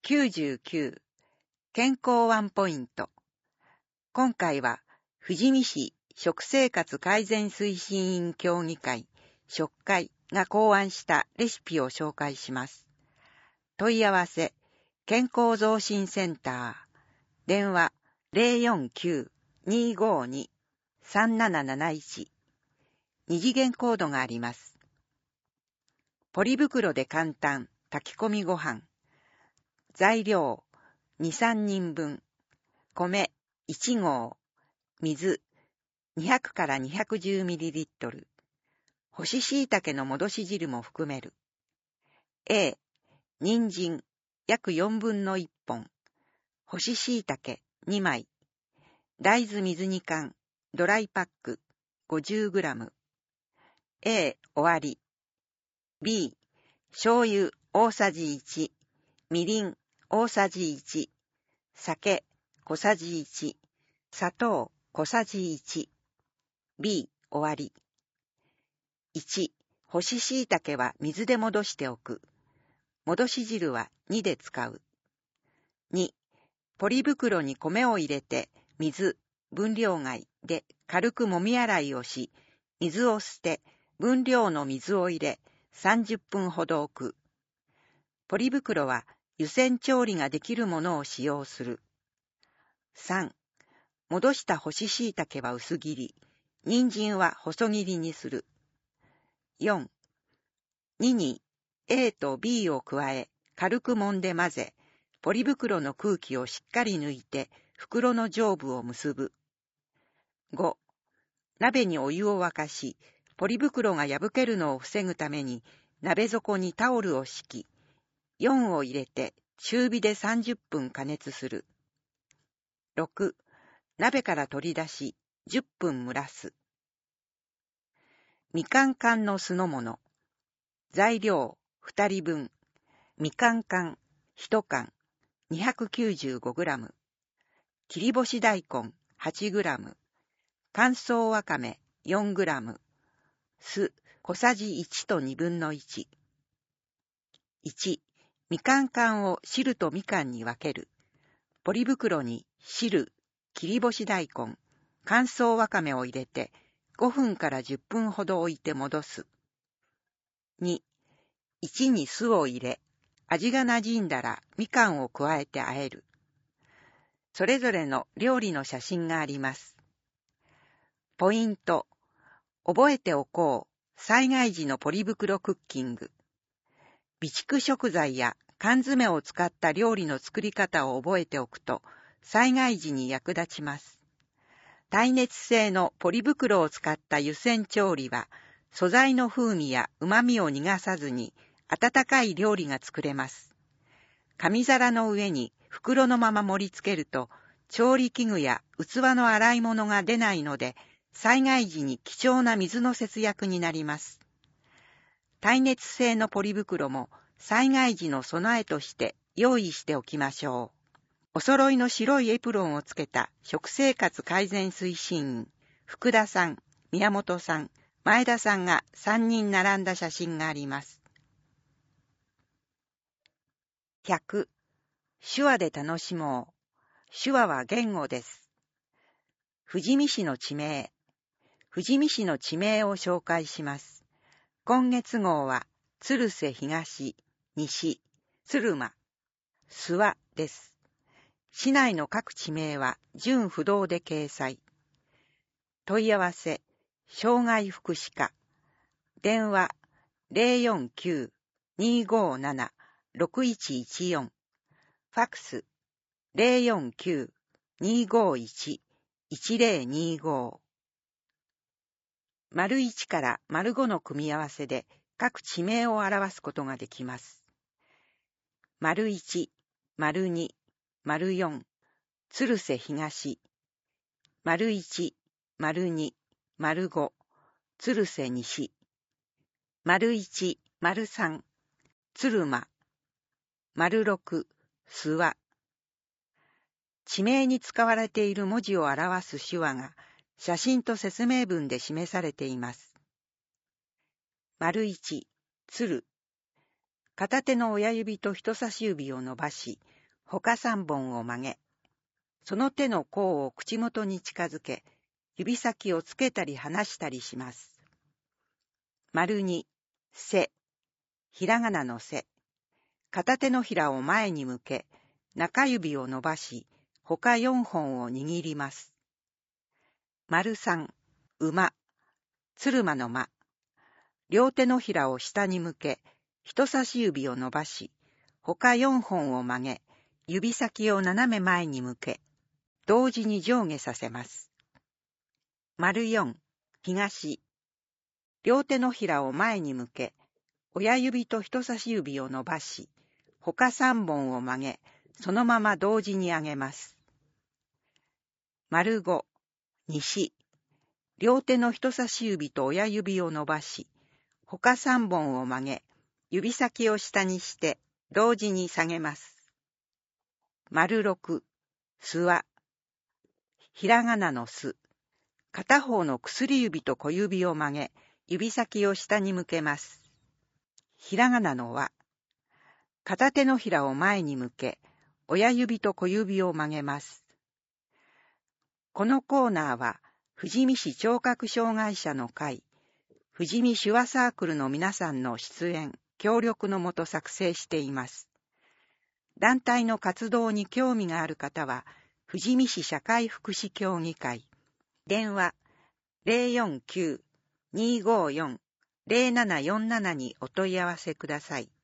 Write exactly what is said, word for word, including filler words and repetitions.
きゅうじゅうきゅう健康ワンポイント。今回は富士見市食生活改善推進委員協議会食会が考案したレシピを紹介します。問い合わせ健康増進センター電話 ゼロよんきゅう にーごーに さんなななないち 二次元コードがあります。ポリ袋で簡単炊き込みご飯。材料に、さんにんぶん、米いちごう、水にひゃくからにひゃくじゅうミリリットル、干し椎茸の戻し汁も含める。A、人参約よんぶんのいっぽん、干し椎茸にまい、大豆水にかん、ドライパック ごじゅうグラム。A、終わり。B、醤油大さじいち、みりん大さじいち、酒小さじいち、砂糖小さじいち。B、終わり。いち、干し椎茸は水で戻しておく。戻し汁はにで使う。に、ポリ袋に米を入れて水、分量外で軽くもみ洗いをし、水を捨て、分量の水を入れ、さんじゅっぷんほど置く。ポリ袋は湯煎調理ができるものを使用する。さん、戻した干し椎茸は薄切り、人参は細切りにする。よん、にに A と B を加え、軽く揉んで混ぜ、ポリ袋の空気をしっかり抜いて、袋の上部を結ぶ。ご、鍋にお湯を沸かし、ポリ袋が破けるのを防ぐために、鍋底にタオルを敷き、よんを入れて中火でさんじゅっぷん加熱する。ろく、鍋から取り出しじゅっぷん蒸らす。みかん缶の酢の物。材料ふたりぶん。みかん缶いちかん にひゃくきゅうじゅうごグラム。切り干し大根はちグラム。乾燥わかめよんグラム。酢小さじいちとにぶんのいち。いち、みかん缶を汁とみかんに分ける。ポリ袋に汁、切り干し大根、乾燥わかめを入れてごふんからじゅっぷんほど置いて戻す。に、いちに酢を入れ、味が馴染んだらみかんを加えて和える。それぞれの料理の写真があります。ポイント。覚えておこう。災害時のポリ袋クッキング。備蓄食材や缶詰を使った料理の作り方を覚えておくと、災害時に役立ちます。耐熱性のポリ袋を使った湯煎調理は、素材の風味や旨味を逃がさずに、温かい料理が作れます。紙皿の上に袋のまま盛り付けると、調理器具や器の洗い物が出ないので、災害時に貴重な水の節約になります。耐熱性のポリ袋も災害時の備えとして用意しておきましょう。お揃いの白いエプロンをつけた食生活改善推進員、福田さん、宮本さん、前田さんがさんにん並んだ写真があります。ひゃく、手話で楽しもう。手話は言語です。富士見市の地名。富士見市の地名を紹介します。今月号は、鶴瀬東、西、鶴間、諏訪です。市内の各地名は準不動で掲載。問い合わせ、障害福祉課。電話、ゼロよんきゅう にーごーなな ろくいちいちよん。ファックス、ゼロよんきゅう にーごーいち いちゼロにーごー。丸いちから丸ごの組み合わせで各地名を表すことができます。丸いち、丸に、丸よん、鶴瀬東。丸いち、丸に、丸ご、鶴瀬西。丸いち、丸さん、鶴間。丸ろく、諏訪。地名に使われている文字を表す手話が写真と説明文で示されています。丸いち、鶴。片手の親指と人差し指を伸ばし、 他さんぼんを曲げ、その手の甲を口元に近づけ、指先をつけたり離したりします。丸に、せ、ひらがなのせ。片手のひらを前に向け、中指を伸ばし、他よんほんを握ります。丸さん、馬、鶴馬の馬。両手のひらを下に向け、人差し指を伸ばし、他よんほんを曲げ、指先を斜め前に向け、同時に上下させます。丸よん、東。両手のひらを前に向け、親指と人差し指を伸ばし、他さんぼんを曲げ、そのまま同時に上げます。丸ご、西。両手の人差し指と親指を伸ばし、他さんぼんを曲げ、指先を下にして同時に下げます。丸ろく、すわ。ひらがなのす。片方の薬指と小指を曲げ、指先を下に向けます。ひらがなのわ。片手のひらを前に向け、親指と小指を曲げます。このコーナーは、富士見市聴覚障害者の会、富士見手話サークルの皆さんの出演、協力のもと作成しています。団体の活動に興味がある方は、富士見市社会福祉協議会、電話 ゼロよんきゅう にーごーよん ゼロななよんなな にお問い合わせください。